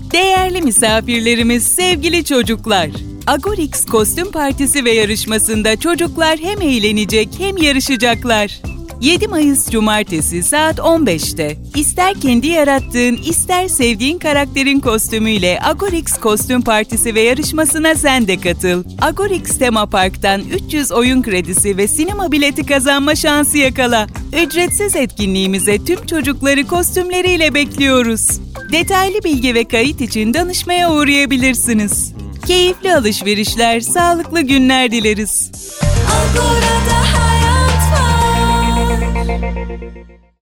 Değerli misafirlerimiz, sevgili çocuklar. Agorix Kostüm Partisi ve yarışmasında çocuklar hem eğlenecek hem yarışacaklar. 7 Mayıs Cumartesi saat 15'te. İster kendi yarattığın, ister sevdiğin karakterin kostümüyle Agorix Kostüm Partisi ve yarışmasına sen de katıl. Agorix Tema Park'tan 300 oyun kredisi ve sinema bileti kazanma şansı yakala. Ücretsiz etkinliğimize tüm çocukları kostümleriyle bekliyoruz. Detaylı bilgi ve kayıt için danışmaya uğrayabilirsiniz. Keyifli alışverişler, sağlıklı günler dileriz. Agora'da